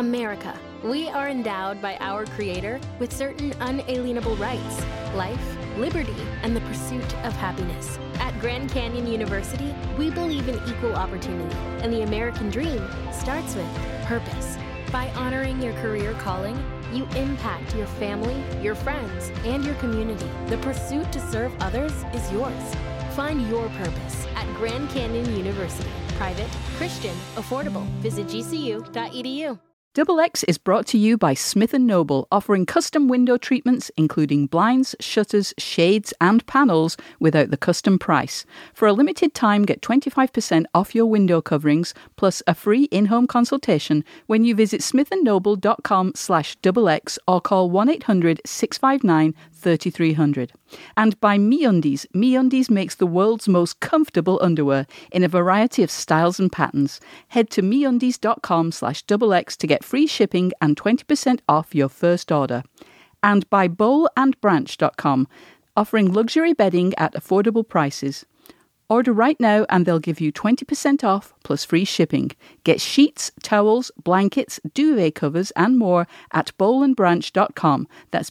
America. We are endowed by our Creator with certain unalienable rights: life, liberty, and the pursuit of happiness. At Grand Canyon University, we believe in equal opportunity, and the American dream starts with purpose. By honoring your career calling, you impact your family, your friends, and your community. The pursuit to serve others is yours. Find your purpose at Grand Canyon University. Private, Christian, affordable. Visit gcu.edu. Double X is brought to you by Smith & Noble, offering custom window treatments including blinds, shutters, shades and panels without the custom price. For a limited time, get 25% off your window coverings plus a free in-home consultation when you visit smithandnoble.com/XX or call 1-800-659-3300. And by MeUndies. MeUndies makes the world's most comfortable underwear in a variety of styles and patterns. Head to MeUndies.com/XX to get free shipping and 20% off your first order. And by BowlandBranch.com, offering luxury bedding at affordable prices. Order right now and they'll give you 20% off plus free shipping. Get sheets, towels, blankets, duvet covers and more at BowlandBranch.com. That's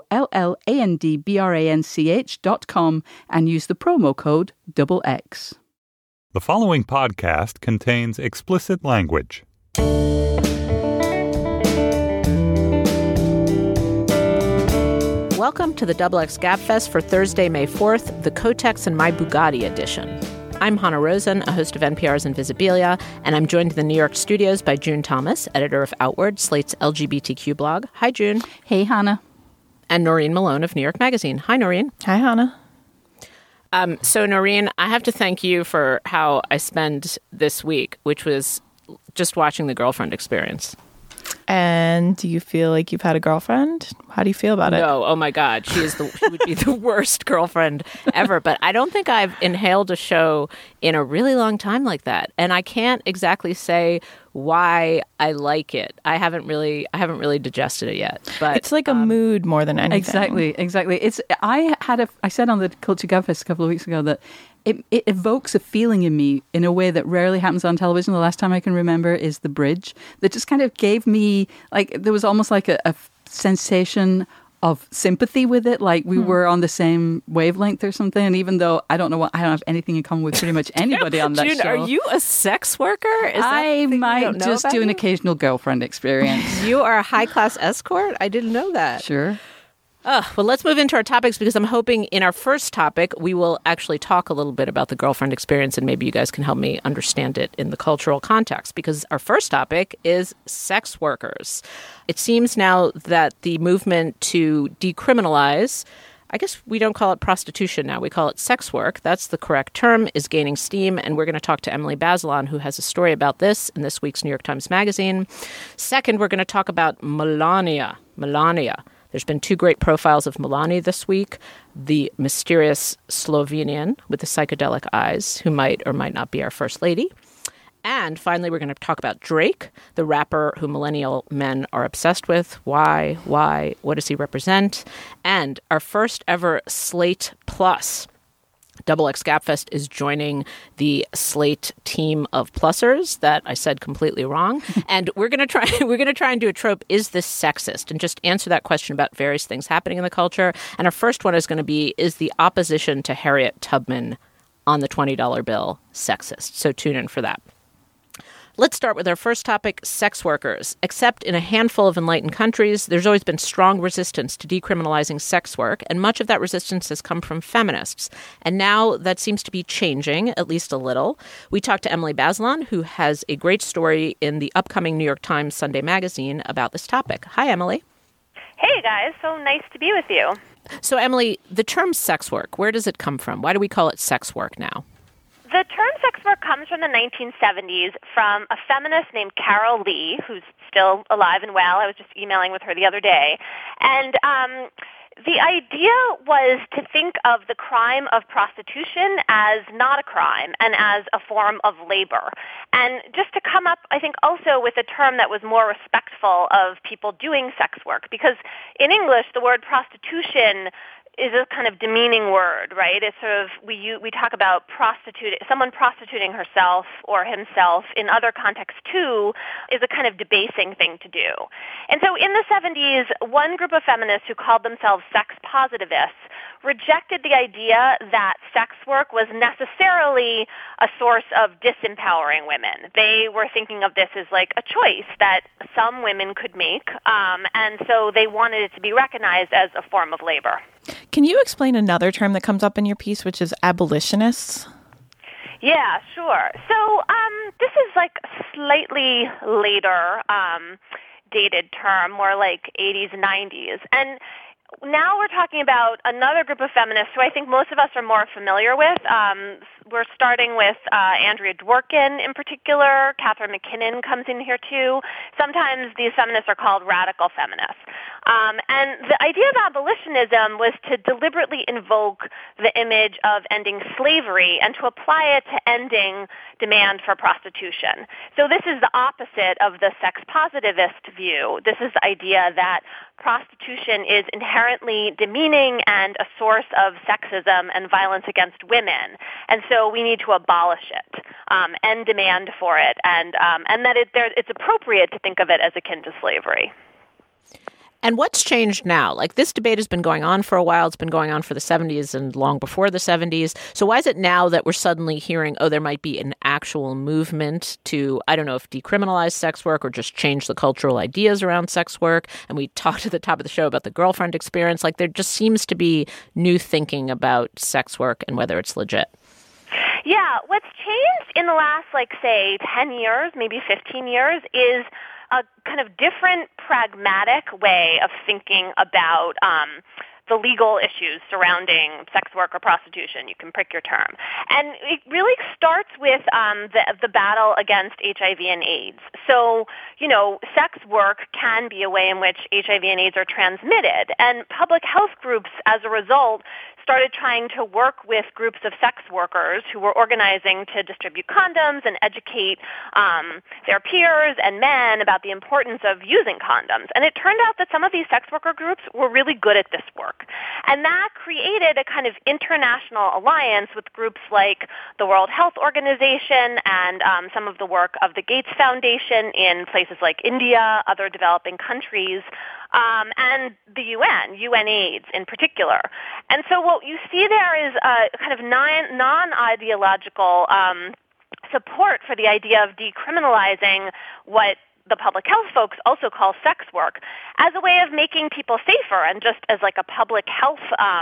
BOLLANDBRANCH.com and use the promo code XX. The following podcast contains explicit language. Welcome to the XX Gabfest for Thursday, May 4th, the Kotex and My Bugatti edition. I'm Hannah Rosen, a host of NPR's Invisibilia, and I'm joined in the New York studios by June Thomas, editor of Outward, Slate's LGBTQ blog. Hi, June. Hey, Hannah. And Noreen Malone of New York Magazine. Hi, Noreen. Hi, Hannah. So, Noreen, I have to thank you for how I spend this week, which was just watching The Girlfriend Experience. And do you feel like you've had a girlfriend? How do you feel about it? No, oh my God, she would be the worst girlfriend ever. But I don't think I've inhaled a show in a really long time like that, and I can't exactly say why I like it. I haven't really digested it yet. But it's like a mood more than anything. Exactly. I said on the Culture Gabfest a couple of weeks ago that it evokes a feeling in me in a way that rarely happens on television. The last time I can remember is The Bridge, that just kind of gave me, like, there was almost like a sensation of sympathy with it, like we were on the same wavelength or something. And even though I don't have anything in common with pretty much anybody on that June, show. Are you a sex worker? I might just do an occasional girlfriend experience. You are a high-class escort? I didn't know that. Sure. Well, let's move into our topics, because I'm hoping in our first topic, we will actually talk a little bit about the girlfriend experience, and maybe you guys can help me understand it in the cultural context, because our first topic is sex workers. It seems now that the movement to decriminalize, I guess we don't call it prostitution now, we call it sex work, that's the correct term, is gaining steam, and we're going to talk to Emily Bazelon, who has a story about this in this week's New York Times Magazine. Second, we're going to talk about Melania. There's been two great profiles of Melania this week. The mysterious Slovenian with the psychedelic eyes, who might or might not be our first lady. And finally, we're going to talk about Drake, the rapper who millennial men are obsessed with. Why? What does he represent? And our first ever Slate Plus. Double X Gabfest is joining the Slate team of plussers that I said completely wrong. And we're going to try and do a trope, is this sexist? And just answer that question about various things happening in the culture. And our first one is going to be, is the opposition to Harriet Tubman on the $20 bill sexist? So tune in for that. Let's start with our first topic, sex workers. Except in a handful of enlightened countries, there's always been strong resistance to decriminalizing sex work, and much of that resistance has come from feminists. And now that seems to be changing, at least a little. We talked to Emily Bazelon, who has a great story in the upcoming New York Times Sunday magazine about this topic. Hi, Emily. Hey, guys. So nice to be with you. So, Emily, the term sex work, where does it come from? Why do we call it sex work now? The term sex work comes from the 1970s from a feminist named Carol Lee, who's still alive and well. I was just emailing with her the other day. And the idea was to think of the crime of prostitution as not a crime and as a form of labor. And just to come up, I think, also with a term that was more respectful of people doing sex work. Because in English, the word prostitution is a kind of demeaning word, right? It's sort of, we talk about someone prostituting herself or himself in other contexts too is a kind of debasing thing to do. And so in the 70s, one group of feminists who called themselves sex positivists rejected the idea that sex work was necessarily a source of disempowering women. They were thinking of this as like a choice that some women could make, and so they wanted it to be recognized as a form of labor. Can you explain another term that comes up in your piece, which is abolitionists? Yeah, sure. So this is like a slightly later dated term, more like 80s, 90s. And now we're talking about another group of feminists who I think most of us are more familiar with. We're starting with Andrea Dworkin in particular. Catherine McKinnon comes in here too. Sometimes these feminists are called radical feminists. And the idea of abolitionism was to deliberately invoke the image of ending slavery and to apply it to ending demand for prostitution. So this is the opposite of the sex positivist view. This is the idea that prostitution is inherently demeaning and a source of sexism and violence against women. And so we need to abolish it, end demand for it, and that it's appropriate to think of it as akin to slavery. And what's changed now? Like, this debate has been going on for a while. It's been going on for the 70s and long before the 70s. So why is it now that we're suddenly hearing, there might be an actual movement to, I don't know if decriminalize sex work or just change the cultural ideas around sex work? And we talked at the top of the show about the girlfriend experience. Like, there just seems to be new thinking about sex work and whether it's legit. Yeah, what's changed in the last, say, 10 years, maybe 15 years, is a kind of different pragmatic way of thinking about the legal issues surrounding sex work or prostitution. You can pick your term. And it really starts with the battle against HIV and AIDS. So, sex work can be a way in which HIV and AIDS are transmitted. And public health groups, as a result, started trying to work with groups of sex workers who were organizing to distribute condoms and educate their peers and men about the importance of using condoms. And it turned out that some of these sex worker groups were really good at this work. And that created a kind of international alliance with groups like the World Health Organization and some of the work of the Gates Foundation in places like India, other developing countries, and the UN AIDS in particular. And so what you see there is a kind of non-ideological support for the idea of decriminalizing what the public health folks also call sex work as a way of making people safer and just as like a public health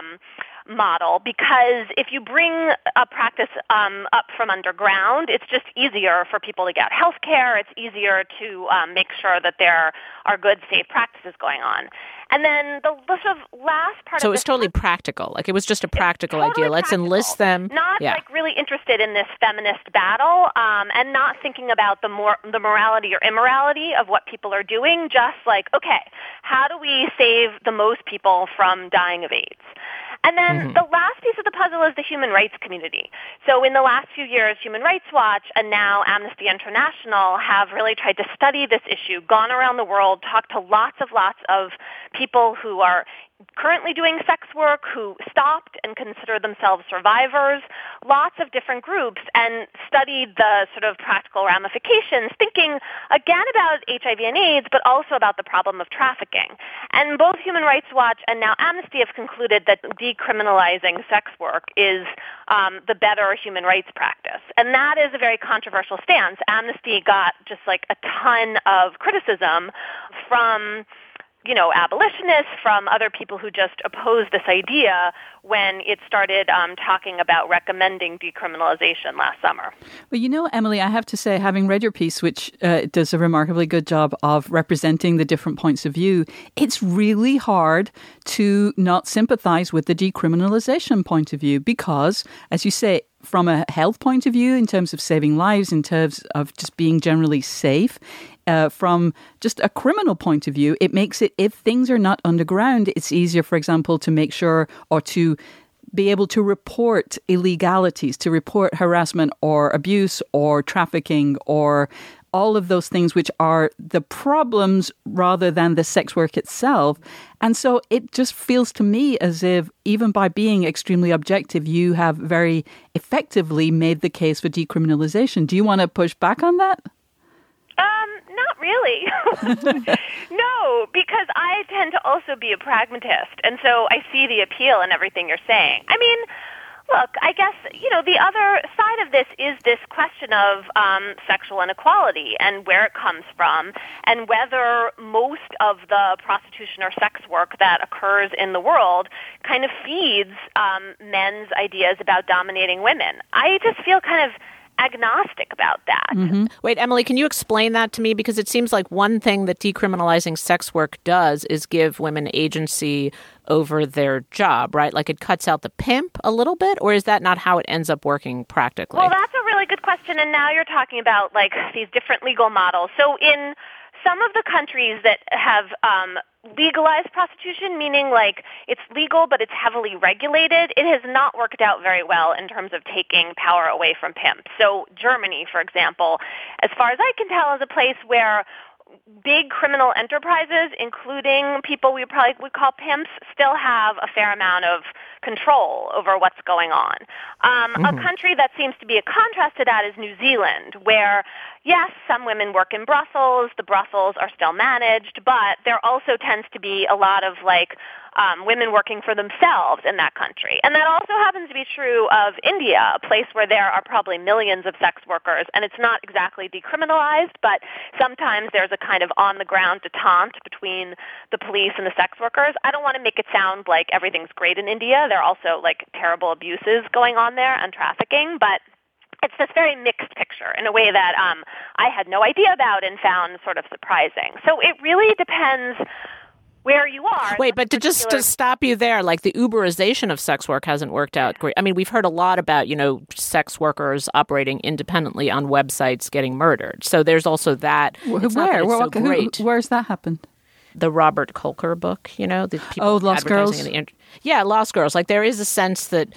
model, because if you bring a practice up from underground, it's just easier for people to get health care. It's easier to make sure that there are good, safe practices going on. And then the sort of last part So of it was totally practical. Like, it was just a practical idea. Let's enlist them. Not really interested in this feminist battle, and not thinking about the morality or immorality of what people are doing. Just like, okay, how do we save the most people from dying of AIDS? And then the last piece of the puzzle is the human rights community. So in the last few years, Human Rights Watch and now Amnesty International have really tried to study this issue, gone around the world, talked to lots of people who are currently doing sex work, who stopped and consider themselves survivors, lots of different groups, and studied the sort of practical ramifications, thinking again about HIV and AIDS, but also about the problem of trafficking. And both Human Rights Watch and now Amnesty have concluded that decriminalizing sex work is the better human rights practice. And that is a very controversial stance. Amnesty got just like a ton of criticism from abolitionists, from other people who just opposed this idea when it started talking about recommending decriminalization last summer. Well, Emily, I have to say, having read your piece, which does a remarkably good job of representing the different points of view, it's really hard to not sympathize with the decriminalization point of view because, as you say, from a health point of view, in terms of saving lives, in terms of just being generally safe, from just a criminal point of view, it makes it, if things are not underground, it's easier, for example, to make sure or to be able to report illegalities, to report harassment or abuse or trafficking or all of those things which are the problems rather than the sex work itself. And so it just feels to me as if even by being extremely objective, you have very effectively made the case for decriminalization. Do you want to push back on that? Not really. No, because I tend to also be a pragmatist, and so I see the appeal in everything you're saying. I mean, look, I guess, the other side of this is this question of sexual inequality and where it comes from and whether most of the prostitution or sex work that occurs in the world kind of feeds men's ideas about dominating women. I just feel kind of agnostic about that. Mm-hmm. Wait, Emily, can you explain that to me? Because it seems like one thing that decriminalizing sex work does is give women agency over their job, right? Like it cuts out the pimp a little bit, or is that not how it ends up working practically? Well, that's a really good question, and now you're talking about like these different legal models. So in some of the countries that have legalized prostitution, meaning like it's legal but it's heavily regulated, it has not worked out very well in terms of taking power away from pimps. So Germany, for example, as far as I can tell, is a place where big criminal enterprises, including people we probably would call pimps, still have a fair amount of control over what's going on. A country that seems to be a contrast to that is New Zealand, where, yes, some women work in Brussels. The Brussels are still managed, but there also tends to be a lot of, women working for themselves in that country. And that also happens to be true of India, a place where there are probably millions of sex workers, and it's not exactly decriminalized, but sometimes there's a kind of on-the-ground detente between the police and the sex workers. I don't want to make it sound like everything's great in India. There are also, terrible abuses going on there and trafficking, but it's this very mixed picture in a way that I had no idea about and found sort of surprising. So it really depends where you are. Wait, but to stop you there, like the Uberization of sex work hasn't worked out great. I mean, we've heard a lot about, sex workers operating independently on websites getting murdered. So there's also that. Where's that happened? The Robert Kolker book, the people Lost Girls. Lost Girls. Like there is a sense that,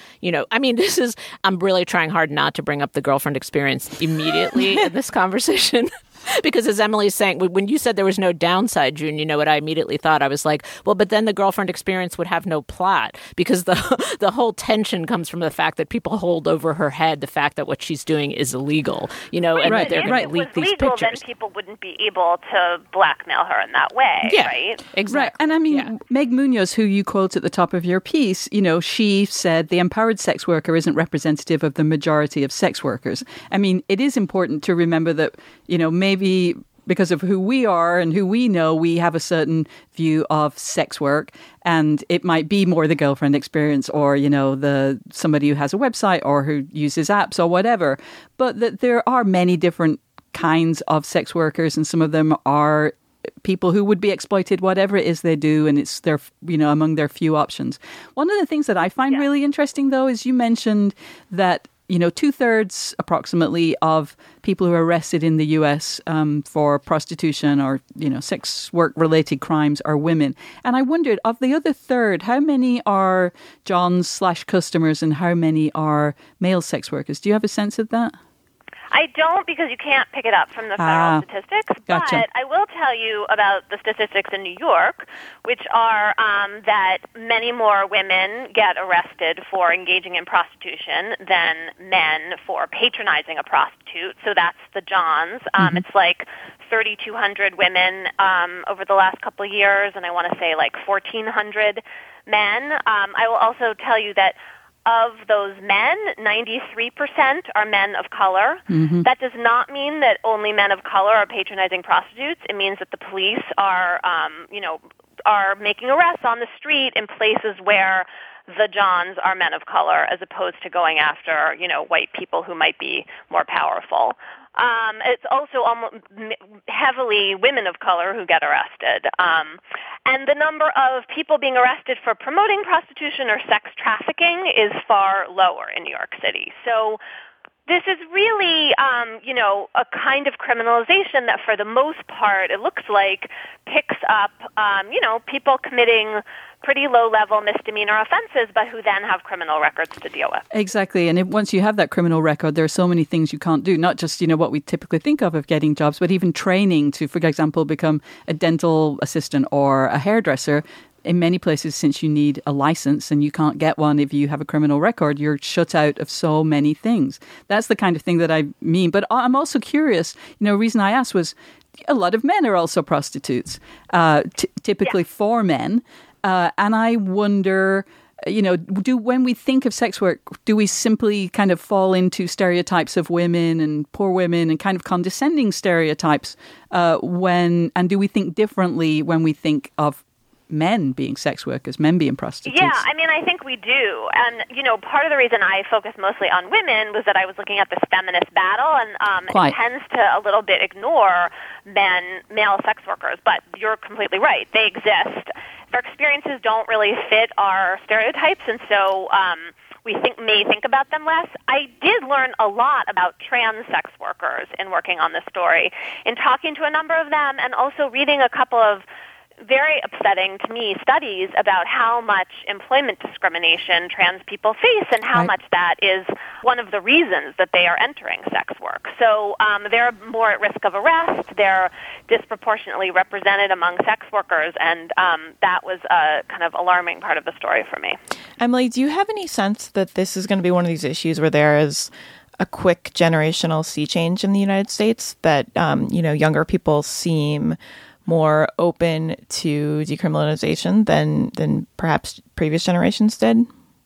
I'm really trying hard not to bring up the girlfriend experience immediately in this conversation. Because as Emily's saying, when you said there was no downside, June, you know what I immediately thought? I was like, well, but then the girlfriend experience would have no plot because the whole tension comes from the fact that people hold over her head the fact that what she's doing is illegal, and that they're going to leak these legal, pictures. Then people wouldn't be able to blackmail her in that way, right? Exactly. Right. And I mean, Meg Munoz, who you quote at the top of your piece, she said the empowered sex worker isn't representative of the majority of sex workers. I mean, it is important to remember that, maybe because of who we are and who we know, we have a certain view of sex work, and it might be more the girlfriend experience or, the somebody who has a website or who uses apps or whatever. But that there are many different kinds of sex workers, and some of them are people who would be exploited, whatever it is they do, and it's their, among their few options. One of the things that I find really interesting, though, is you mentioned that 2/3 approximately of people who are arrested in the U.S. For prostitution or, sex work related crimes are women. And I wondered, of the other third, how many are Johns/customers and how many are male sex workers? Do you have a sense of that? I don't, because you can't pick it up from the federal statistics, gotcha. But I will tell you about the statistics in New York, which are that many more women get arrested for engaging in prostitution than men for patronizing a prostitute. So that's the Johns. It's like 3,200 women over the last couple of years, and I want to say 1,400 men. I will also tell you that of those men, 93% are men of color. Mm-hmm. That does not mean that only men of color are patronizing prostitutes. It means that the police are, are making arrests on the street in places where the Johns are men of color, as opposed to going after, white people who might be more powerful. It's also almost heavily women of color who get arrested. And the number of people being arrested for promoting prostitution or sex trafficking is far lower in New York City. So this is really, a kind of criminalization that for the most part, it looks like, picks up, people committing pretty low-level misdemeanor offenses, but who then have criminal records to deal with. Exactly. And once you have that criminal record, there are so many things you can't do, not just, what we typically think of getting jobs, but even training to, for example, become a dental assistant or a hairdresser. In many places, since you need a license and you can't get one if you have a criminal record, you're shut out of so many things. That's the kind of thing that I mean. But I'm also curious, the reason I asked was a lot of men are also prostitutes, typically for men. And I wonder, when we think of sex work, do we simply kind of fall into stereotypes of women and poor women and kind of condescending stereotypes and do we think differently when we think of men being sex workers, men being prostitutes? Yeah, I think we do. And, part of the reason I focused mostly on women was that I was looking at this feminist battle, and it tends to a little bit ignore male sex workers. But you're completely right. They exist. Their experiences don't really fit our stereotypes, and so we may think about them less. I did learn a lot about trans sex workers in working on this story, in talking to a number of them, and also reading a couple of very upsetting to me studies about how much employment discrimination trans people face and how much that is one of the reasons that they are entering sex work. So they're more at risk of arrest. They're disproportionately represented among sex workers, and that was a kind of alarming part of the story for me. Emily, do you have any sense that this is going to be one of these issues where there is a quick generational sea change in the United States, that, younger people seem more open to decriminalization than perhaps previous generations did?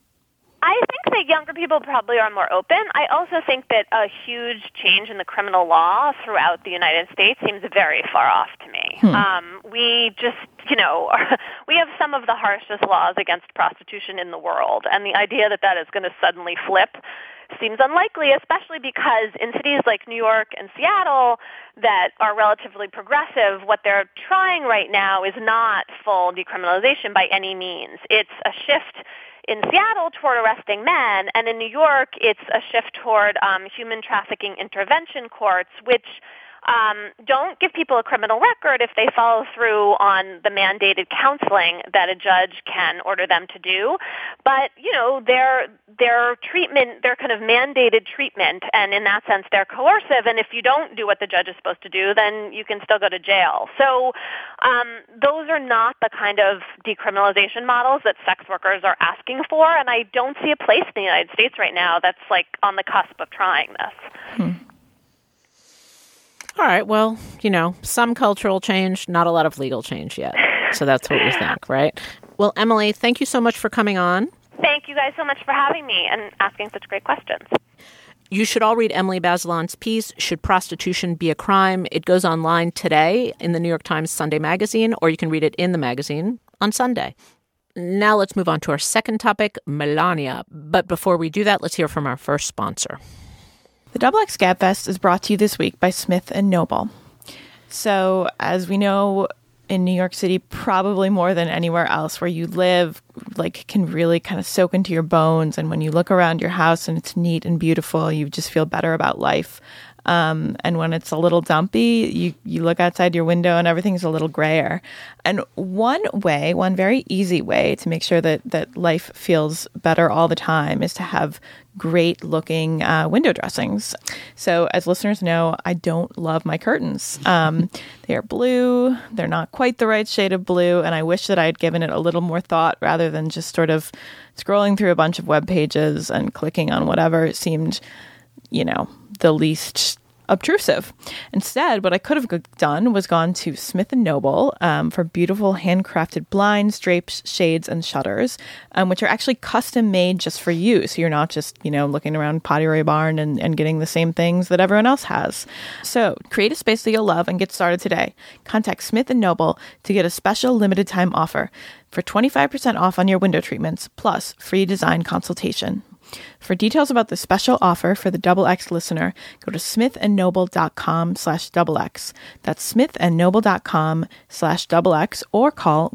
I think that younger people probably are more open. I also think that a huge change in the criminal law throughout the United States seems very far off to me. We just, we have some of the harshest laws against prostitution in the world, and the idea that that is going to suddenly flip seems unlikely, especially because in cities like New York and Seattle that are relatively progressive, what they're trying right now is not full decriminalization by any means. It's a shift in Seattle toward arresting men, and in New York it's a shift toward human trafficking intervention courts, which don't give people a criminal record if they follow through on the mandated counseling that a judge can order them to do. But, their treatment, their kind of mandated treatment, and in that sense they're coercive, and if you don't do what the judge is supposed to do, then you can still go to jail. So those are not the kind of decriminalization models that sex workers are asking for, and I don't see a place in the United States right now that's on the cusp of trying this. All right. Well, some cultural change, not a lot of legal change yet. So that's what you think, right? Well, Emily, thank you so much for coming on. Thank you guys so much for having me and asking such great questions. You should all read Emily Bazelon's piece, Should Prostitution Be a Crime? It goes online today in the New York Times Sunday magazine, or you can read it in the magazine on Sunday. Now let's move on to our second topic, Melania. But before we do that, let's hear from our first sponsor. The XX Gabfest is brought to you this week by Smith & Noble. So, as we know, in New York City, probably more than anywhere else where you live, can really kind of soak into your bones. And when you look around your house and it's neat and beautiful, you just feel better about life. And when it's a little dumpy, you look outside your window and everything's a little grayer. And one very easy way to make sure that life feels better all the time is to have great looking window dressings. So as listeners know, I don't love my curtains. They are blue. They're not quite the right shade of blue. And I wish that I had given it a little more thought rather than just sort of scrolling through a bunch of web pages and clicking on whatever seemed, the least obtrusive. Instead, what I could have done was gone to Smith & Noble for beautiful handcrafted blinds, drapes, shades, and shutters, which are actually custom made just for you. So you're not just, looking around Potty Roy Barn and getting the same things that everyone else has. So create a space that you'll love and get started today. Contact Smith & Noble to get a special limited time offer for 25% off on your window treatments, plus free design consultation. For details about the special offer for the XX listener, go to smithandnoble.com/XX. That's smithandnoble.com/XX or call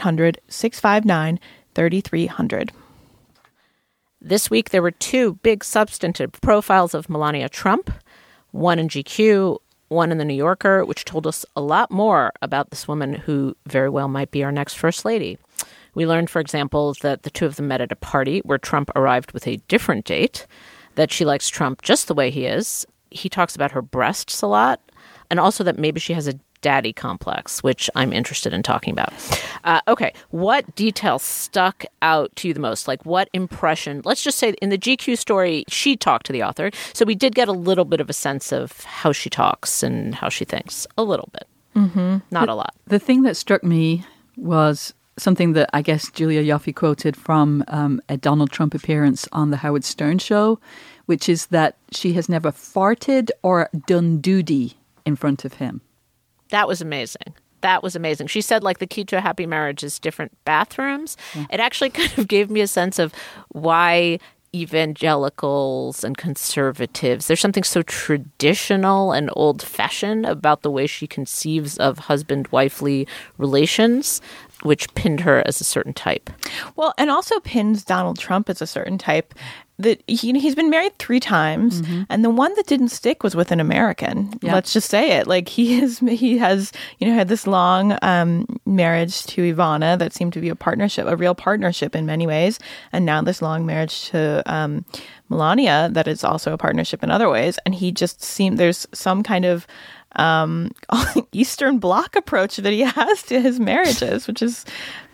1-800-659-3300. This week, there were two big substantive profiles of Melania Trump, one in GQ, one in The New Yorker, which told us a lot more about this woman who very well might be our next First Lady. We learned, for example, that the two of them met at a party where Trump arrived with a different date, that she likes Trump just the way he is. He talks about her breasts a lot, and also that maybe she has a daddy complex, which I'm interested in talking about. Okay, what detail stuck out to you the most? Like, what impression? Let's just say in the GQ story, she talked to the author, so we did get a little bit of a sense of how she talks and how she thinks. A little bit. Not a lot. The thing that struck me was something that I guess Julia Ioffe quoted from a Donald Trump appearance on the Howard Stern show, which is that she has never farted or done duty in front of him. That was amazing. That was amazing. She said, like, the key to a happy marriage is different bathrooms. Yeah. It actually kind of gave me a sense of why evangelicals and conservatives, there's something so traditional and old-fashioned about the way she conceives of husband-wifely relations, which pinned her as a certain type. Well, and also pins Donald Trump as a certain type. That he's been married 3 times, and the one that didn't stick was with an American. Yeah. Let's just say it. Like he has had this long marriage to Ivana that seemed to be a real partnership in many ways, and now this long marriage to Melania that is also a partnership in other ways. And he just seemed there's some kind of Eastern Bloc approach that he has to his marriages, which is.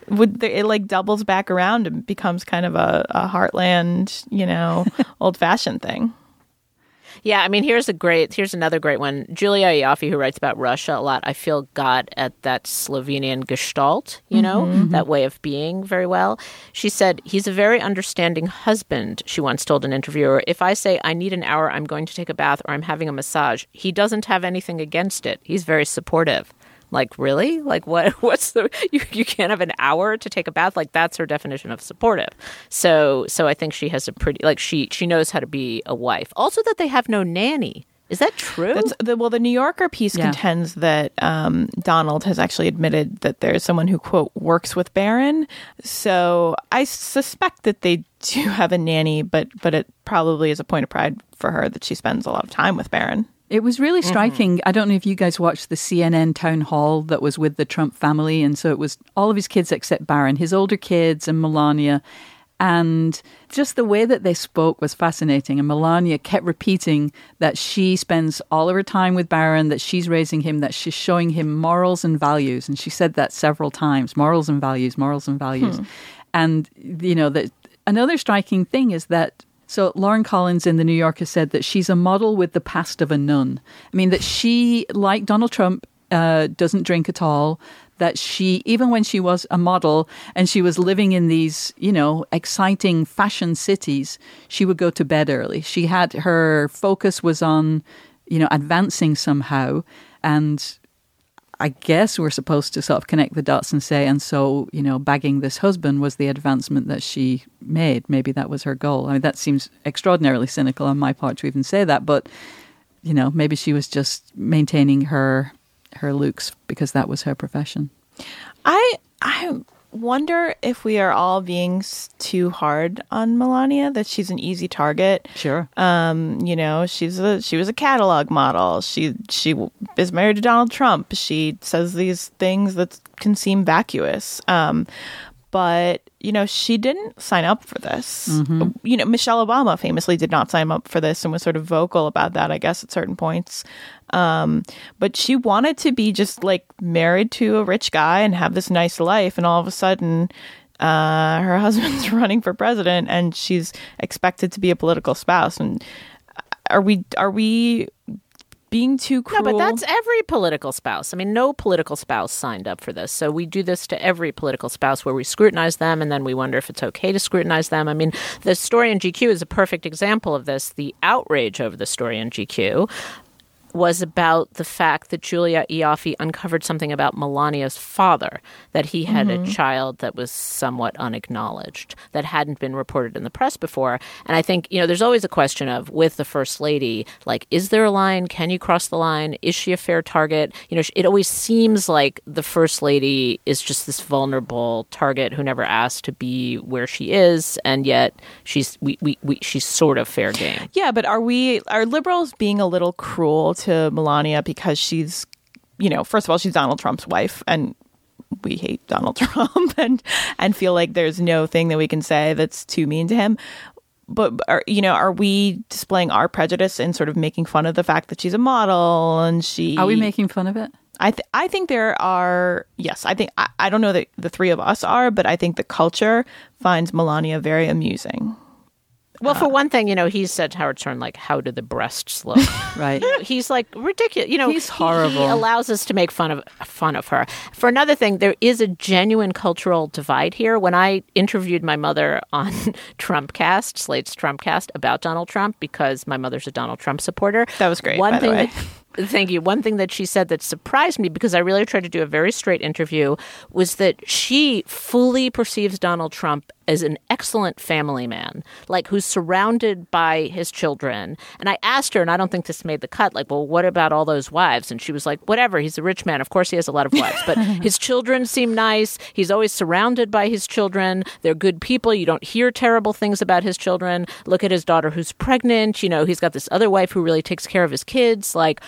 It like doubles back around and becomes kind of a heartland, old-fashioned thing. Yeah, I mean, here's another great one. Julia Ioffe, who writes about Russia a lot, I feel got at that Slovenian gestalt, that way of being very well. She said, he's a very understanding husband, she once told an interviewer. If I say, I need an hour, I'm going to take a bath, or I'm having a massage, he doesn't have anything against it. He's very supportive. Like, really? Like, what's the... You can't have an hour to take a bath? Like, that's her definition of supportive. So I think she has a pretty... Like, she knows how to be a wife. Also that they have no nanny. Is that true? The New Yorker piece contends that Donald has actually admitted that there's someone who, quote, works with Barron. So I suspect that they do have a nanny, but it probably is a point of pride for her that she spends a lot of time with Barron. It was really striking. I don't know if you guys watched the CNN town hall that was with the Trump family. And so it was all of his kids except Barron, his older kids and Melania. And just the way that they spoke was fascinating. And Melania kept repeating that she spends all of her time with Barron, that she's raising him, that she's showing him morals and values. And she said that several times, morals and values, morals and values. And, that another striking thing is that so Lauren Collins in The New Yorker said that she's a model with the past of a nun. I mean, that she, like Donald Trump, doesn't drink at all, that she, even when she was a model and she was living in these, exciting fashion cities, she would go to bed early. She had, her focus was on, advancing somehow. And I guess we're supposed to sort of connect the dots and say, and so, bagging this husband was the advancement that she made. Maybe that was her goal. I mean, that seems extraordinarily cynical on my part to even say that, but, maybe she was just maintaining her looks because that was her profession. I wonder if we are all being too hard on Melania, that she's an easy target. Sure. She was a catalog model. She is married to Donald Trump. She says these things that can seem vacuous. But, she didn't sign up for this. Michelle Obama famously did not sign up for this and was sort of vocal about that, I guess, at certain points. But she wanted to be just like married to a rich guy and have this nice life. And all of a sudden, her husband's running for president and she's expected to be a political spouse. And are we being too cruel? No, but that's every political spouse. I mean, no political spouse signed up for this. So we do this to every political spouse where we scrutinize them and then we wonder if it's okay to scrutinize them. I mean, the story in GQ is a perfect example of this. The outrage over the story in GQ was about the fact that Julia Ioffe uncovered something about Melania's father, that he had a child that was somewhat unacknowledged, that hadn't been reported in the press before. And I think, there's always a question of, with the First Lady, like, is there a line? Can you cross the line? Is she a fair target? It always seems like the First Lady is just this vulnerable target who never asked to be where she is, and yet she's sort of fair game. Yeah, but are liberals being a little cruel to Melania because she's, first of all, she's Donald Trump's wife, and we hate Donald Trump and feel like there's no thing that we can say that's too mean to him. But, are we displaying our prejudice and sort of making fun of the fact that she's a model and she... Are we making fun of it? I think there are, yes, I don't know that the three of us are, but I think the culture finds Melania very amusing. Well, for one thing, he said to Howard Stern, like, how do the breasts look? Right. He's like ridiculous. He's horrible. He allows us to make fun of her. For another thing, there is a genuine cultural divide here. When I interviewed my mother on Trumpcast, Slate's Trumpcast, about Donald Trump, because my mother's a Donald Trump supporter. That was great, by the way. Thank you. One thing that she said that surprised me, because I really tried to do a very straight interview, was that she fully perceives Donald Trump as an excellent family man, like who's surrounded by his children. And I asked her, and I don't think this made the cut, like, well, what about all those wives? And she was like, whatever, he's a rich man. Of course he has a lot of wives, but his children seem nice. He's always surrounded by his children. They're good people. You don't hear terrible things about his children. Look at his daughter who's pregnant. He's got this other wife who really takes care of his kids. Like,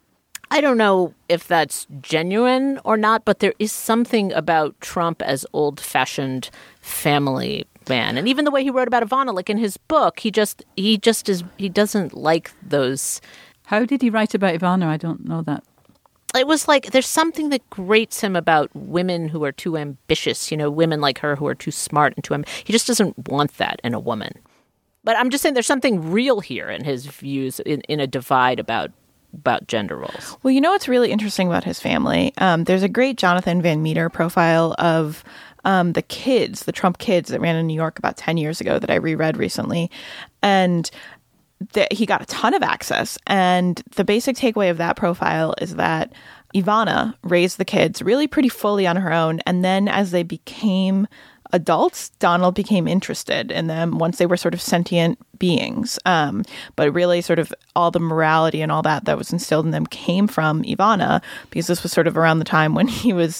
I don't know if that's genuine or not, but there is something about Trump as old-fashioned family man. And even the way he wrote about Ivana, like in his book, he doesn't like those. How did he write about Ivana? I don't know that. It was like there's something that grates him about women who are too ambitious, women like her who are too smart and he just doesn't want that in a woman. But I'm just saying there's something real here in his views in a divide about gender roles. Well, what's really interesting about his family? There's a great Jonathan Van Meter profile of the Trump kids that ran in New York about 10 years ago that I reread recently. And he got a ton of access. And the basic takeaway of that profile is that Ivana raised the kids really pretty fully on her own. And then as they became adults, Donald became interested in them once they were sort of sentient beings. But really sort of all the morality and all that was instilled in them came from Ivana, because this was sort of around the time when he was,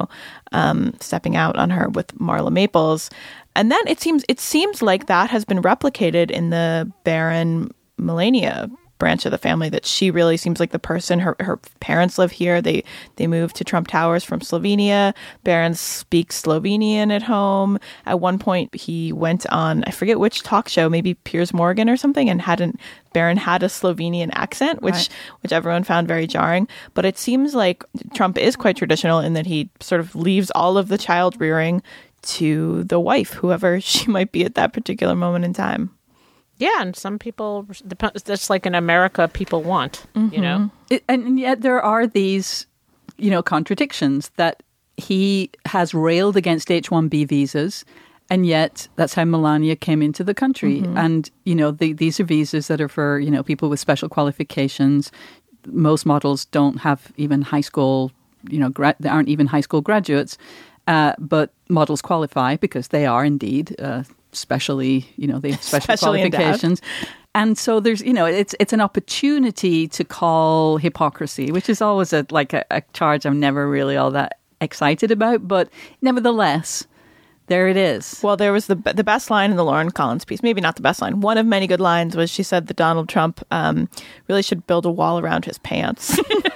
stepping out on her with Marla Maples. And then it seems like that has been replicated in the Barron Melania branch of the family, that she really seems like the person. Her parents live here. They moved to Trump Towers from Slovenia. Barron speaks Slovenian at home. At one point, he went on, I forget which talk show, maybe Piers Morgan or something, and Barron had a Slovenian accent, which everyone found very jarring. But it seems like Trump is quite traditional in that he sort of leaves all of the child rearing to the wife, whoever she might be at that particular moment in time. Yeah, and some people, that's like in America, people want, And yet there are these, contradictions that he has railed against H-1B visas, and yet that's how Melania came into the country. Mm-hmm. And, these are visas that are for, people with special qualifications. Most models don't have even high school, they aren't even high school graduates, but models qualify because they are indeed especially, they have special qualifications. And so there's, it's an opportunity to call hypocrisy, which is always a charge I'm never really all that excited about. But nevertheless, there it is. Well, there was the best line in the Lauren Collins piece. Maybe not the best line. One of many good lines was she said that Donald Trump really should build a wall around his pants.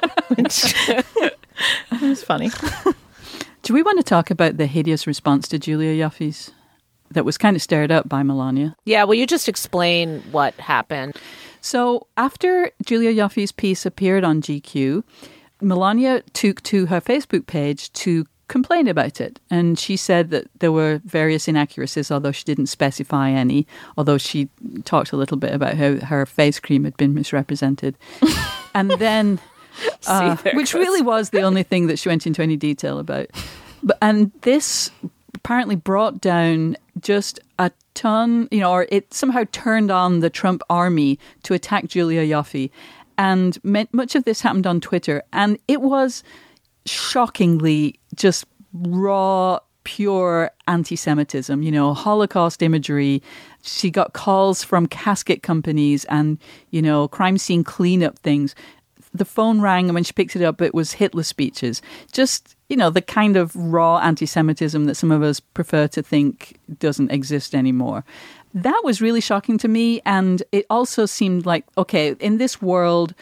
It was funny. Do we want to talk about the hideous response to Julia Yuffie's that was kind of stirred up by Melania? Yeah, will you just explain what happened? So after Julia Yuffie's piece appeared on GQ, Melania took to her Facebook page to complain about it. And she said that there were various inaccuracies, although she didn't specify any, although she talked a little bit about how her face cream had been misrepresented. And then, which really was the only thing that she went into any detail about. And this apparently brought down just a ton, or it somehow turned on the Trump army to attack Julia Ioffe. And much of this happened on Twitter. And it was shockingly just raw, pure anti-Semitism, Holocaust imagery. She got calls from casket companies and, crime scene cleanup things. The phone rang, and when she picked it up, it was Hitler speeches. Just, the kind of raw anti-Semitism that some of us prefer to think doesn't exist anymore. That was really shocking to me. And it also seemed like, okay, in this world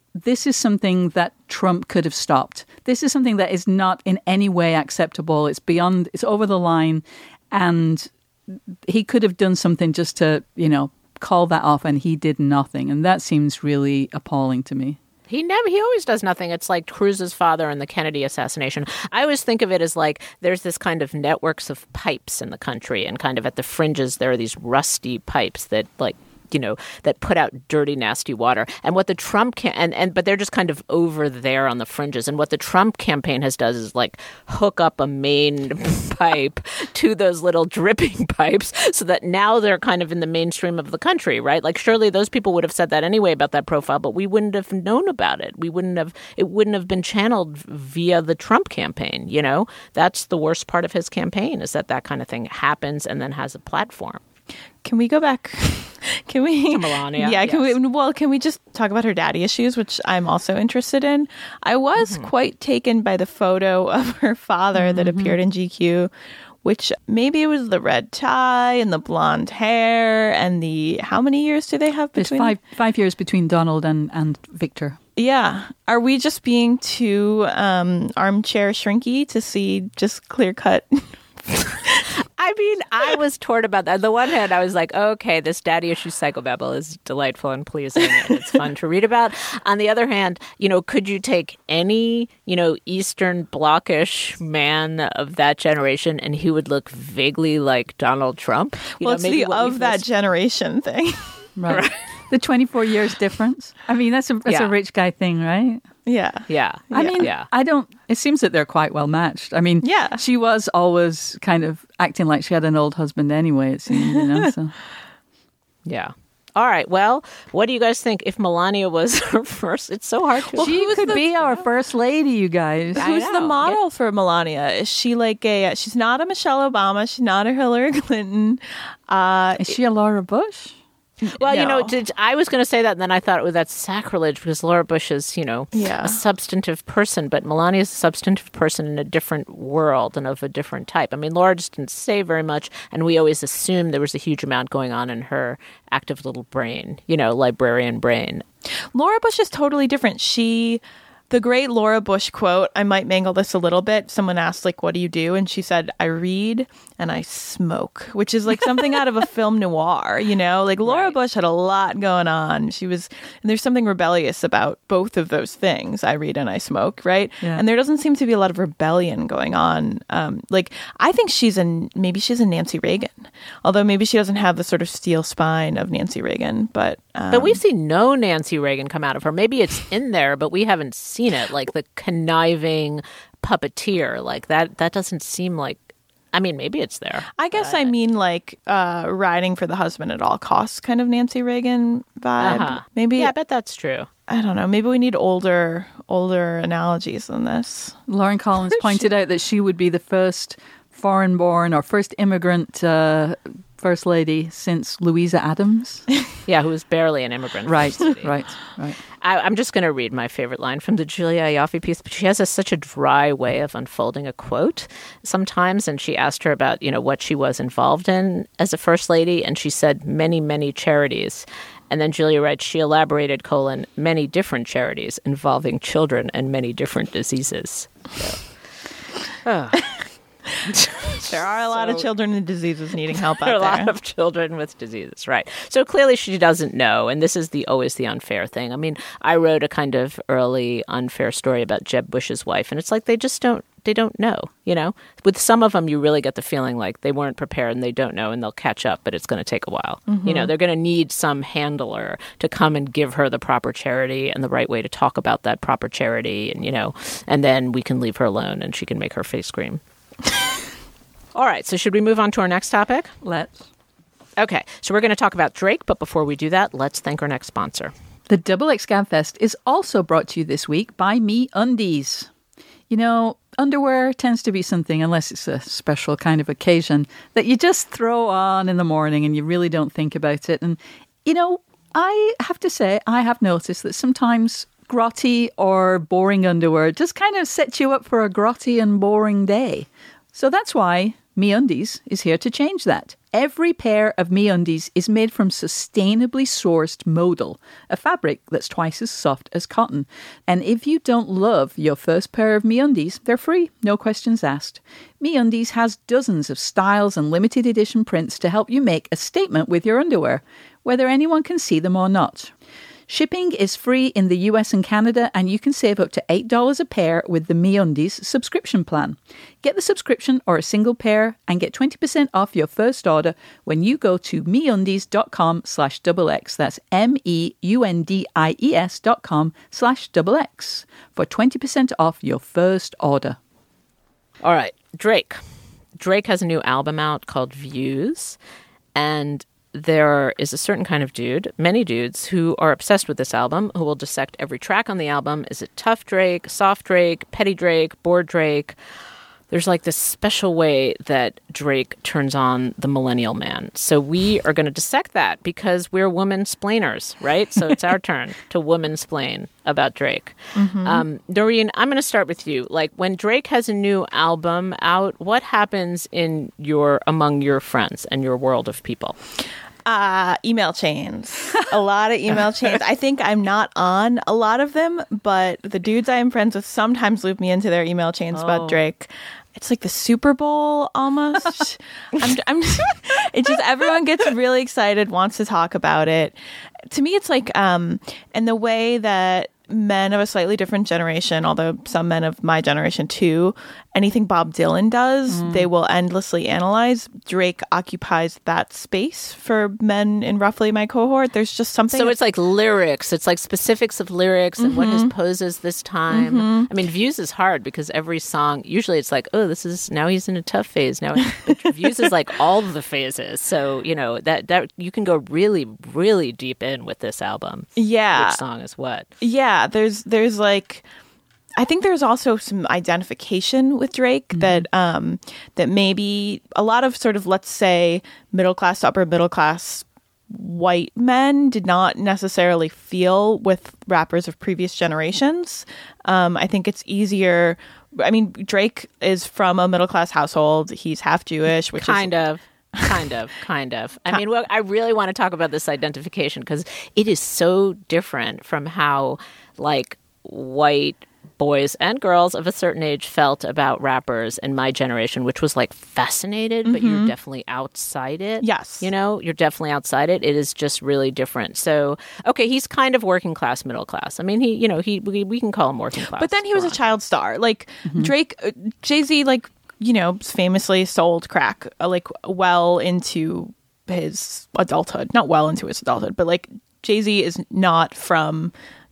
this is something that Trump could have stopped. This is something that is not in any way acceptable. It's over the line, and he could have done something just to, call that off, and he did nothing. And that seems really appalling to me. He always does nothing. It's like Cruz's father and the Kennedy assassination. I always think of it as like there's this kind of networks of pipes in the country, and kind of at the fringes there are these rusty pipes that that put out dirty, nasty water. And what the Trump but they're just kind of over there on the fringes. And what the Trump campaign has done is like hook up a main pipe to those little dripping pipes so that now they're kind of in the mainstream of the country, right? Like surely those people would have said that anyway about that profile, but we wouldn't have known about it. It wouldn't have been channeled via the Trump campaign, That's the worst part of his campaign, is that kind of thing happens and then has a platform. Can we go back? Can we? To Melania. Yeah. Yes. Can we just talk about her daddy issues, which I'm also interested in? I was quite taken by the photo of her father that appeared in GQ, which maybe it was the red tie and the blonde hair and how many years do they have between? There's 5 years between Donald and Victor. Yeah. Are we just being too armchair shrinky to see just clear cut? I mean, I was torn about that. On the one hand, I was like, okay, this daddy issue psychobabble is delightful and pleasing, and it's fun to read about. On the other hand, could you take any, Eastern Blockish man of that generation and he would look vaguely like Donald Trump? It's the of that generation thing. Right. The 24 years difference. I mean, that's a rich guy thing, right? Yeah. Yeah. I mean, it seems that they're quite well matched. I mean, she was always kind of acting like she had an old husband anyway, it seems, so. Yeah. All right. Well, what do you guys think if Melania was her first? It's so hard to... Well, she could be our first lady, you guys. Who's the model for Melania? Is she like she's not a Michelle Obama. She's not a Hillary Clinton. Is she a Laura Bush? Well, I was going to say that, and then I thought, that's sacrilege because Laura Bush is, a substantive person, but Melania is a substantive person in a different world and of a different type. I mean, Laura just didn't say very much, and we always assumed there was a huge amount going on in her active little brain, librarian brain. Laura Bush is totally different. The great Laura Bush quote, I might mangle this a little bit. Someone asked, what do you do? And she said, I read and I smoke, which is like something out of a film noir, Laura Bush had a lot going on. And there's something rebellious about both of those things. I read and I smoke, right? Yeah. And there doesn't seem to be a lot of rebellion going on. I think maybe she's a Nancy Reagan, although maybe she doesn't have the sort of steel spine of Nancy Reagan, but we've seen no Nancy Reagan come out of her. Maybe it's in there, but we haven't seen it, like the conniving puppeteer, like that doesn't seem like, I mean, maybe it's there. I guess I mean riding for the husband at all costs kind of Nancy Reagan vibe. Uh-huh. Maybe. Yeah, I bet that's true. I don't know. Maybe we need older analogies than this. Lauren Collins pointed out that she would be the first foreign-born or first immigrant First Lady since Louisa Adams. Yeah, who was barely an immigrant. Right. I'm just going to read my favorite line from the Julia Ioffe piece. But she has such a dry way of unfolding a quote sometimes. And she asked her about, what she was involved in as a First Lady. And she said, many, many charities. And then Julia writes, she elaborated, many different charities involving children and many different diseases. So. There are a lot of children with diseases needing help out there. A lot of children with diseases, right. So clearly she doesn't know, and this is always the unfair thing. I mean, I wrote a kind of early unfair story about Jeb Bush's wife, and it's like they don't know, With some of them, you really get the feeling like they weren't prepared and they don't know and they'll catch up, but it's going to take a while. Mm-hmm. They're going to need some handler to come and give her the proper charity and the right way to talk about that proper charity, and then we can leave her alone and she can make her face scream. All right, so should we move on to our next topic? Let's. Okay, so we're going to talk about Drake, but before we do that, let's thank our next sponsor. The XX Gabfest is also brought to you this week by MeUndies. Underwear tends to be something, unless it's a special kind of occasion, that you just throw on in the morning and you really don't think about it. And, I have to say, I have noticed that sometimes grotty or boring underwear just kind of sets you up for a grotty and boring day. So that's why MeUndies is here to change that. Every pair of MeUndies is made from sustainably sourced modal, a fabric that's twice as soft as cotton. And if you don't love your first pair of MeUndies, they're free, no questions asked. MeUndies has dozens of styles and limited edition prints to help you make a statement with your underwear, whether anyone can see them or not. Shipping is free in the US and Canada, and you can save up to $8 a pair with the MeUndies subscription plan. Get the subscription or a single pair and get 20% off your first order when you go to meundies.com/XX. That's MEUNDIES.com/XX for 20% off your first order. All right, Drake. Drake has a new album out called Views, and there is a certain kind of dude, many dudes, who are obsessed with this album, who will dissect every track on the album. Is it tough Drake, soft Drake, petty Drake, bored Drake? There's like this special way that Drake turns on the millennial man. So we are going to dissect that because we're woman-splainers, right? So it's our turn to woman-splain about Drake. Doreen, I'm going to start with you. Like, when Drake has a new album out, what happens among your friends and your world of people? Email chains. A lot of email chains. I think I'm not on a lot of them, but the dudes I am friends with sometimes loop me into their email chains about Drake. It's like the Super Bowl almost. It's just everyone gets really excited, wants to talk about it. To me, it's like, and the way that men of a slightly different generation, although some men of my generation too, anything Bob Dylan does, they will endlessly analyze. Drake occupies that space for men in roughly my cohort. There's just something. So it's like lyrics. It's like specifics of lyrics and what his poses this time. I mean, Views is hard because every song, usually it's like, oh, now he's in a tough phase. But Views is like all of the phases. So, that you can go really, really deep in with this album. Yeah. Which song is what? Yeah. There's like, I think there's also some identification with Drake that maybe a lot of sort of, let's say, middle class to upper middle class white men did not necessarily feel with rappers of previous generations. I think it's easier. I mean, Drake is from a middle class household. He's half Jewish, which Kind of. I mean, well, I really want to talk about this identification because it is so different from how, like, white boys and girls of a certain age felt about rappers in my generation, which was like fascinated, but you're definitely outside it. Yes. You're definitely outside it. It is just really different. So, okay, he's kind of working class, middle class. I mean, we can call him working class. But then he was a child star. Like, Drake, Jay-Z, like, famously sold crack, like, well into his adulthood. Not well into his adulthood, but, like, Jay-Z is not from,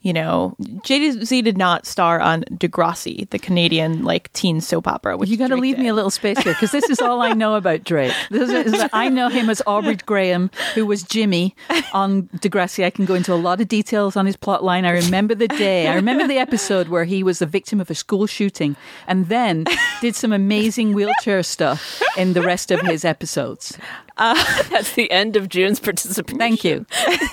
Jay-Z did not star on Degrassi, the Canadian, like, teen soap opera. Which You got to leave me a little space here, because this is all I know about Drake. I know him as Aubrey Graham, who was Jimmy on Degrassi. I can go into a lot of details on his plot line. I remember the day. I remember the episode where he was the victim of a school shooting and then did some amazing wheelchair stuff in the rest of his episodes. That's the end of June's participation. Thank you.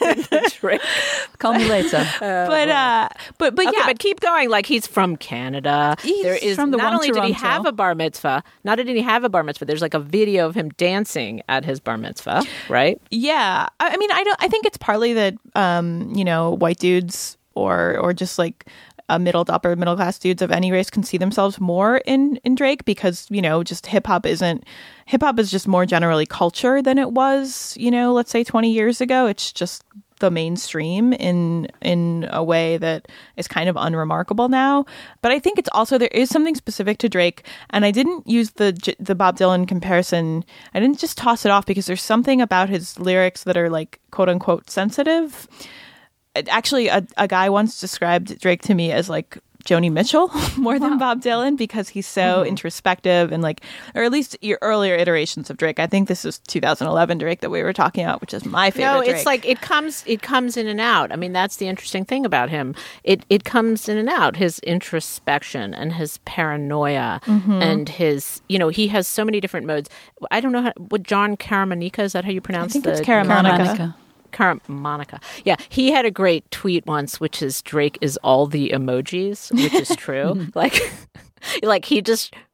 Call me later. But yeah. But keep going. Like, he's from Canada. He's from the not one only did he Toronto. have a bar mitzvah, there's like a video of him dancing at his bar mitzvah, right? Yeah. I mean, I think it's partly that, white dudes or just like middle to upper middle class dudes of any race can see themselves more in Drake because, just hip hop is just more generally culture than it was, let's say 20 years ago. It's just the mainstream in a way that is kind of unremarkable now. But I think it's also, there is something specific to Drake, and I didn't use the Bob Dylan comparison. I didn't just toss it off because there's something about his lyrics that are like quote unquote sensitive. Actually, a guy once described Drake to me as like Joni Mitchell more than Bob Dylan because he's so introspective and like, or at least your earlier iterations of Drake. I think this is 2011 Drake that we were talking about, which is my favorite. No, it's Drake. like it comes in and out. I mean, that's the interesting thing about him. It comes in and out. His introspection and his paranoia and his, he has so many different modes. I don't know what John Caramanica, is that how you pronounce it? I think it's Caramanica. Monica. Yeah, he had a great tweet once, which is Drake is all the emojis, which is true. like he just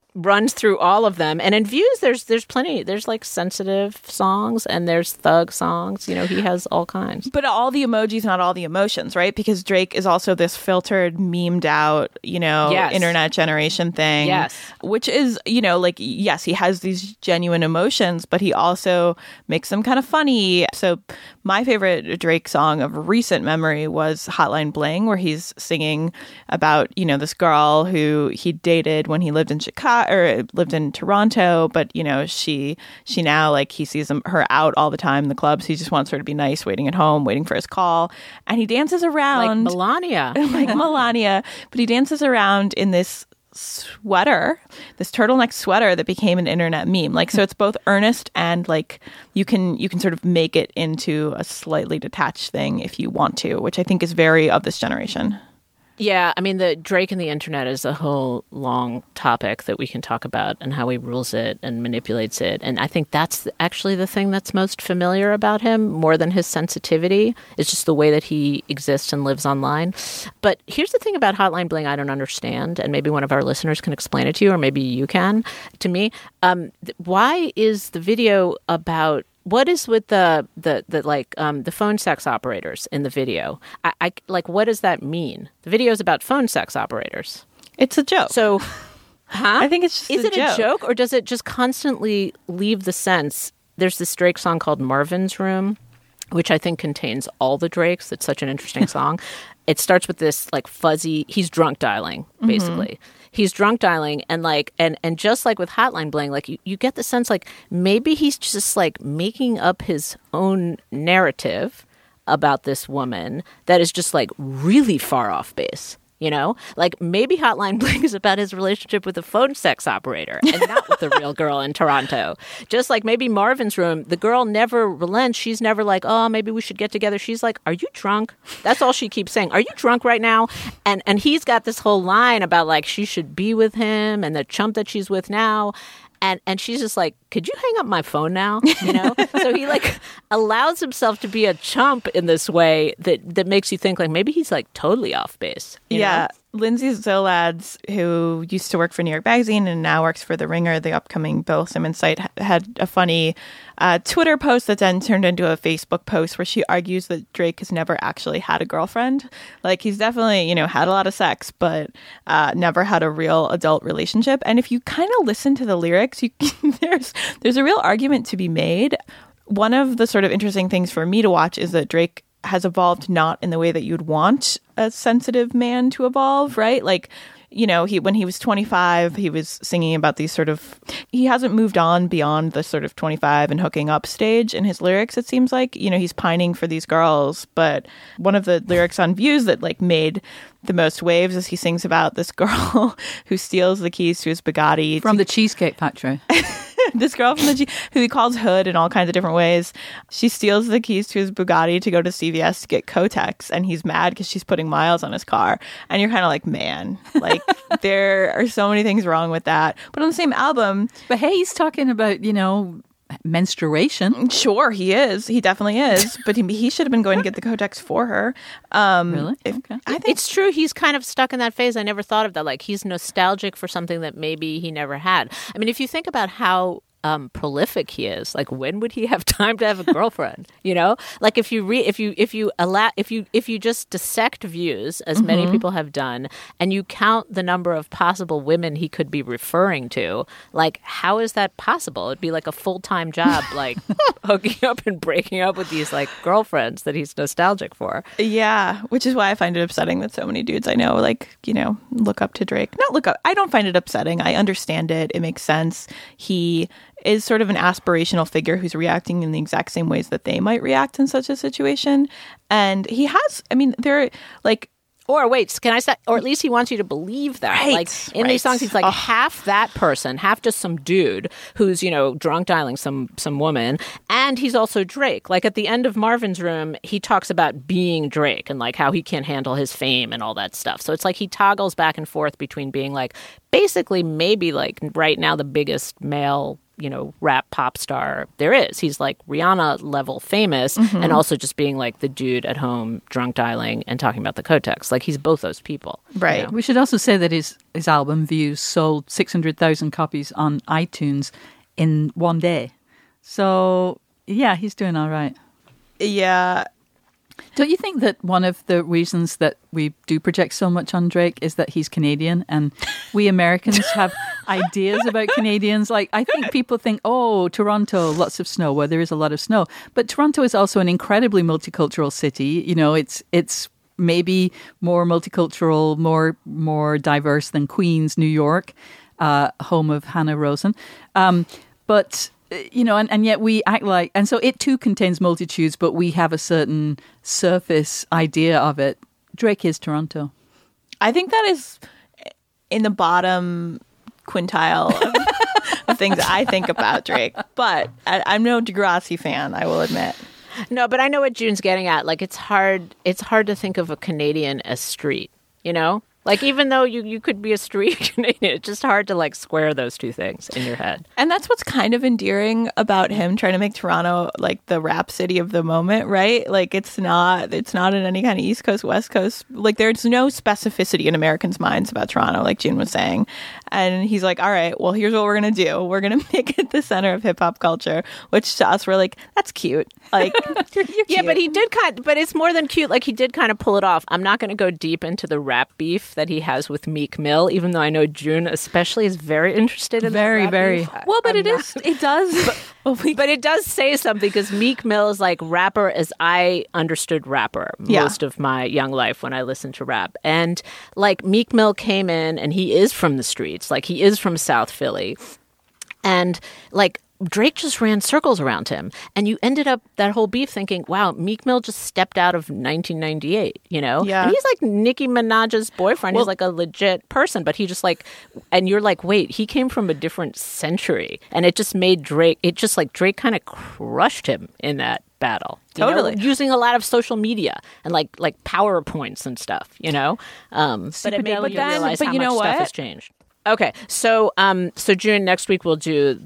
runs through all of them. And in Views, there's plenty. There's like sensitive songs and there's thug songs. You know, he has all kinds. But all the emojis, not all the emotions, right? Because Drake is also this filtered, memed out, you know, internet generation thing. Yes. Which is, you know, like, yes, he has these genuine emotions, but he also makes them kind of funny. So my favorite Drake song of recent memory was Hotline Bling, where he's singing about, you know, this girl who he dated when he lived in Chicago or lived in Toronto, but you know, she now, like, he sees her out all the time in the clubs. He just wants her to be nice, waiting at home, waiting for his call, and he dances around like Melania, but he dances around in this sweater, this turtleneck sweater that became an internet meme. Like, so it's both earnest and like you can sort of make it into a slightly detached thing if you want to, which I think is very of this generation. Yeah, I mean, the Drake and the internet is a whole long topic that we can talk about and how he rules it and manipulates it. And I think that's actually the thing that's most familiar about him, more than his sensitivity. It's just the way that he exists and lives online. But here's the thing about Hotline Bling I don't understand, and maybe one of our listeners can explain it to you, or maybe you can, to me. Why is the video about... What is with the phone sex operators in the video? I like, what does that mean? The video is about phone sex operators. It's a joke. So, I think it's just is it a joke, or does it just constantly leave the sense? There's this Drake song called Marvin's Room, which I think contains all the Drakes. It's such an interesting song. It starts with this like fuzzy. He's drunk dialing, basically. Mm-hmm. He's drunk dialing, and like, and just like with Hotline Bling, like you get the sense like maybe he's just like making up his own narrative about this woman that is just like really far off base. You know, like maybe Hotline Bling is about his relationship with a phone sex operator and not with the real girl in Toronto. Just like maybe Marvin's Room, the girl never relents. She's never like, oh, maybe we should get together. She's like, are you drunk? That's all she keeps saying. Are you drunk right now? And he's got this whole line about like she should be with him and the chump that she's with now. And she's just like, could you hang up my phone now? You know? So he like allows himself to be a chump in this way that makes you think like maybe he's like totally off base. You know? Lindsay Zoladz, who used to work for New York Magazine and now works for The Ringer, the upcoming Bill Simmons site, had a funny Twitter post that then turned into a Facebook post where she argues that Drake has never actually had a girlfriend. Like, he's definitely, you know, had a lot of sex, but never had a real adult relationship. And if you kind of listen to the lyrics, there's a real argument to be made. One of the sort of interesting things for me to watch is that Drake has evolved not in the way that you'd want a sensitive man to evolve, right? Like, you know, when he was 25, he was singing about these sort of... He hasn't moved on beyond the sort of 25 and hooking up stage in his lyrics, it seems like. You know, he's pining for these girls. But one of the lyrics on Views that, like, made the most waves is he sings about this girl who steals the keys to his Bugatti. From the Cheesecake Factory. This girl from who he calls Hood in all kinds of different ways. She steals the keys to his Bugatti to go to CVS to get Kotex, and he's mad because she's putting miles on his car. And you're kind of like, man, like there are so many things wrong with that. But on the same album, but hey, he's talking about, you know, menstruation. Sure, he is. He definitely is. But he should have been going to get the Kotex for her. Really? Okay. I think it's true. He's kind of stuck in that phase. I never thought of that. Like, he's nostalgic for something that maybe he never had. I mean, if you think about how prolific he is, like, when would he have time to have a girlfriend? You know, like if you just dissect Views, as many people have done, and you count the number of possible women he could be referring to, like, how is that possible? It'd be like a full-time job, like hooking up and breaking up with these like girlfriends that he's nostalgic for. Yeah, which is why I find it upsetting that so many dudes I know, like, you know, look up to Drake. Not look up. I don't find it upsetting. I understand it. It makes sense. He is sort of an aspirational figure who's reacting in the exact same ways that they might react in such a situation. And he has, I mean, they're like... Or wait, can I say, or at least he wants you to believe that. Right, like in these songs, he's like half that person, half just some dude who's, you know, drunk dialing some woman. And he's also Drake. Like at the end of Marvin's Room, he talks about being Drake and like how he can't handle his fame and all that stuff. So it's like he toggles back and forth between being like basically maybe like right now the biggest male rap pop star there is. He's like Rihanna level famous and also just being like the dude at home drunk dialing and talking about the Kotex. Like he's both those people. Right. We should also say that his album Views sold 600,000 copies on iTunes in one day. So, yeah, he's doing all right. Yeah. Don't you think that one of the reasons that we do project so much on Drake is that he's Canadian and we Americans have ideas about Canadians? Like, I think people think, oh, Toronto, lots of snow, where there is a lot of snow. But Toronto is also an incredibly multicultural city. You know, it's maybe more multicultural, more diverse than Queens, New York, home of Hannah Rosen. But and yet we act like, and so it too contains multitudes, but we have a certain surface idea of it. Drake is Toronto. I think that is in the bottom quintile of things I think about Drake. But I'm no Degrassi fan, I will admit. No, but I know what June's getting at. Like, it's hard to think of a Canadian as street, Like, even though you could be a street Canadian, it's just hard to, like, square those two things in your head. And that's what's kind of endearing about him trying to make Toronto, like, the rap city of the moment, right? Like, it's not in any kind of East Coast, West Coast. Like, there's no specificity in Americans' minds about Toronto, like June was saying. And he's like, all right, well, here's what we're going to do. We're going to make it the center of hip-hop culture, which to us, we're like, that's cute. Like, you're cute. Yeah, but but it's more than cute. Like, he did kind of pull it off. I'm not going to go deep into the rap beef that he has with Meek Mill, even though I know June especially is very interested in very, very. Well, but it does. But it does say something because Meek Mill is like rapper as I understood rapper most of my young life when I listened to rap. And like Meek Mill came in and he is from the streets, like he is from South Philly. And like Drake just ran circles around him. And you ended up that whole beef thinking, wow, Meek Mill just stepped out of 1998, Yeah. And he's like Nicki Minaj's boyfriend. He's like a legit person, but he just like, and you're like, wait, he came from a different century. And it just made Drake kind of crushed him in that battle. Totally. Using a lot of social media and like PowerPoints and stuff, But it made me realize how much stuff has changed. Okay, so June, next week we'll do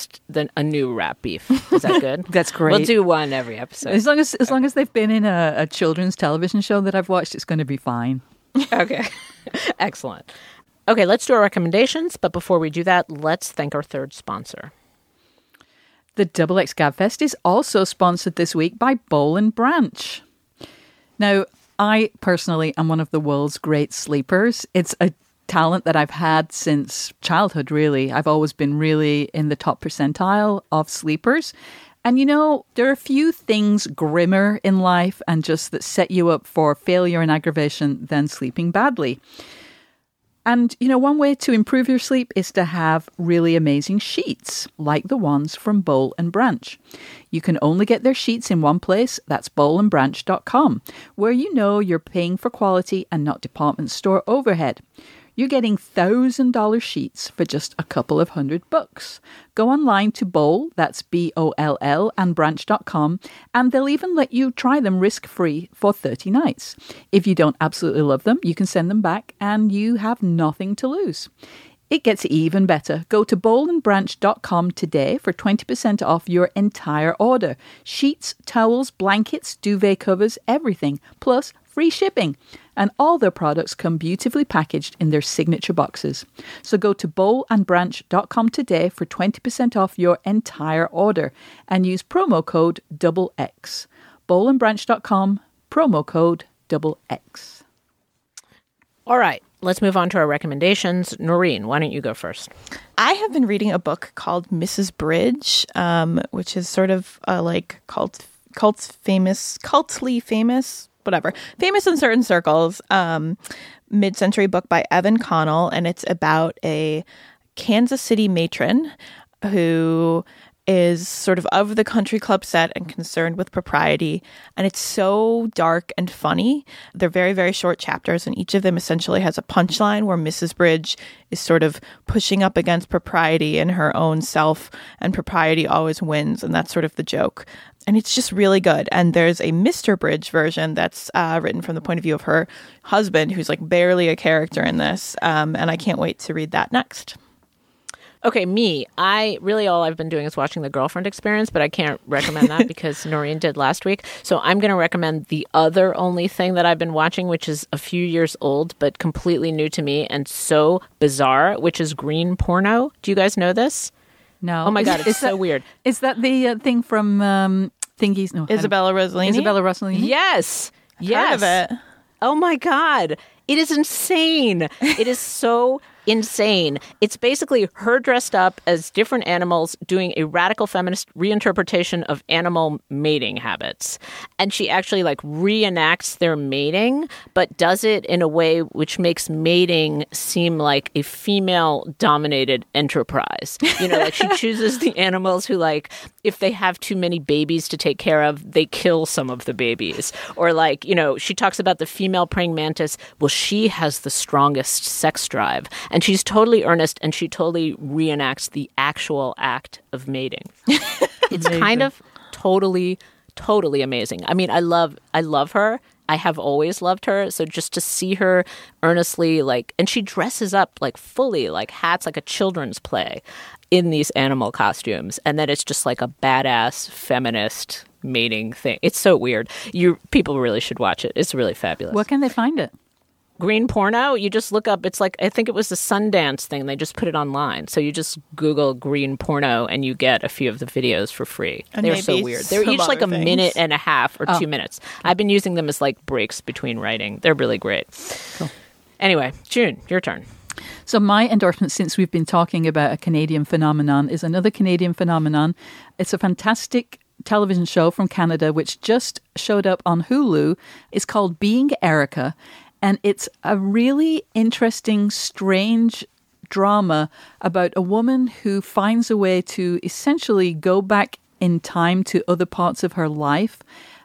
a new rap beef. Is that good? That's great. We'll do one every episode. As long as they've been in a children's television show that I've watched, it's going to be fine. Okay, excellent. Okay, let's do our recommendations. But before we do that, let's thank our third sponsor. The XX Gabfest is also sponsored this week by Boll and Branch. Now, I personally am one of the world's great sleepers. It's a talent that I've had since childhood, really. I've always been really in the top percentile of sleepers. And there are a few things grimmer in life and just that set you up for failure and aggravation than sleeping badly. And, one way to improve your sleep is to have really amazing sheets, like the ones from Boll and Branch. You can only get their sheets in one place, that's bollandbranch.com, where you're paying for quality and not department store overhead. You're getting $1,000 sheets for just a couple of $100. Go online to Boll, that's BOLL, and branch.com, and they'll even let you try them risk-free for 30 nights. If you don't absolutely love them, you can send them back, and you have nothing to lose. It gets even better. Go to bollandbranch.com today for 20% off your entire order. Sheets, towels, blankets, duvet covers, everything, plus free shipping. And all their products come beautifully packaged in their signature boxes. So go to bollandbranch.com today for 20% off your entire order and use promo code XX. bollandbranch.com, promo code XX. All right, let's move on to our recommendations. Noreen, why don't you go first? I have been reading a book called Mrs. Bridge, which is sort of like cultly famous, whatever, famous in certain circles, mid-century book by Evan Connell, and it's about a Kansas City matron who is sort of the country club set and concerned with propriety. And it's so dark and funny. They're very, very short chapters, and each of them essentially has a punchline where Mrs. Bridge is sort of pushing up against propriety in her own self, and propriety always wins. And that's sort of the joke. And it's just really good. And there's a Mr. Bridge version that's written from the point of view of her husband, who's like barely a character in this. And I can't wait to read that next. Okay, me. All I've been doing is watching The Girlfriend Experience, but I can't recommend that because Noreen did last week. So I'm going to recommend the other only thing that I've been watching, which is a few years old, but completely new to me and so bizarre, which is green porno. Do you guys know this? No. Oh my God, it's so weird. Is that the thing from Thingies? No, Isabella Rossellini? Isabella Rossellini? Yes. Heard of it. Oh my God. It is insane. It is so insane. It's basically her dressed up as different animals doing a radical feminist reinterpretation of animal mating habits. And she actually reenacts their mating, but does it in a way which makes mating seem like a female dominated enterprise. She chooses the animals who if they have too many babies to take care of, they kill some of the babies. Or she talks about the female praying mantis. Well, she has the strongest sex drive. And she's totally earnest, and she totally reenacts the actual act of mating. It's kind of totally amazing. I mean, I love her. I have always loved her. So just to see her earnestly, and she dresses up fully, hats, like a children's play in these animal costumes. And then it's just a badass feminist mating thing. It's so weird. People really should watch it. It's really fabulous. Where can they find it? Green porno, you just look up, it's I think it was the Sundance thing. They just put it online. So you just Google green porno and you get a few of the videos for free. And they're so weird. They're each a minute and a half or 2 minutes. I've been using them as breaks between writing. They're really great. Cool. Anyway, June, your turn. So my endorsement, since we've been talking about a Canadian phenomenon, is another Canadian phenomenon. It's a fantastic television show from Canada which just showed up on Hulu. It's called Being Erica. And it's a really interesting, strange drama about a woman who finds a way to essentially go back in time to other parts of her life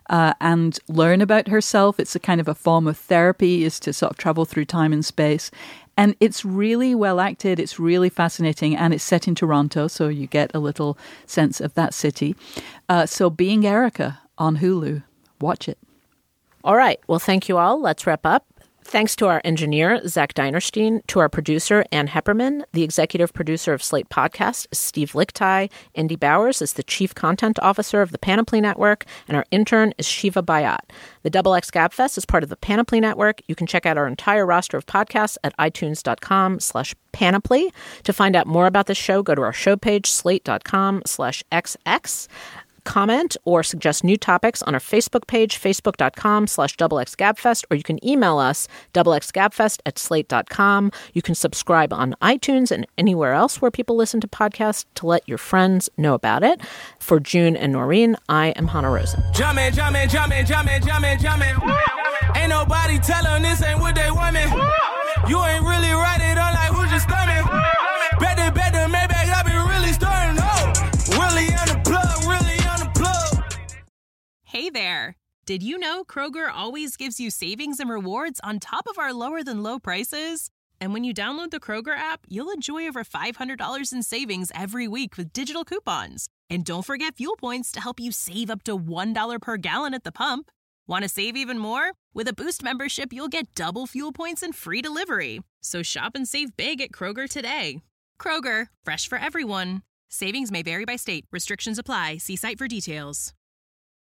and learn about herself. It's a kind of a form of therapy, is to sort of travel through time and space. And it's really well acted. It's really fascinating. And it's set in Toronto, so you get a little sense of that city. So Being Erica on Hulu. Watch it. All right. Well, thank you all. Let's wrap up. Thanks to our engineer, Zach Dinerstein, to our producer, Ann Hepperman. The executive producer of Slate Podcast is Steve Lichtai. Andy Bowers is the chief content officer of the Panoply Network, and our intern is Shiva Bayat. The XX Gabfest is part of the Panoply Network. You can check out our entire roster of podcasts at itunes.com/panoply. To find out more about the show, go to our show page, slate.com/xx. Comment or suggest new topics on our Facebook page, facebook.com/XXGabfest, or you can email us, xxgabfest@slate.com. You can subscribe on iTunes and anywhere else where people listen to podcasts to let your friends know about it. For June and Noreen, I am Hannah Rosen. Jumpin'. Ain't nobody tellin' this ain't what they wantin'. You ain't really right it on like who's your stomach. Better, maybe I be really starting. Oh, really on the plug. Hey there! Did you know Kroger always gives you savings and rewards on top of our lower-than-low prices? And when you download the Kroger app, you'll enjoy over $500 in savings every week with digital coupons. And don't forget fuel points to help you save up to $1 per gallon at the pump. Want to save even more? With a Boost membership, you'll get double fuel points and free delivery. So shop and save big at Kroger today. Kroger, fresh for everyone. Savings may vary by state. Restrictions apply. See site for details.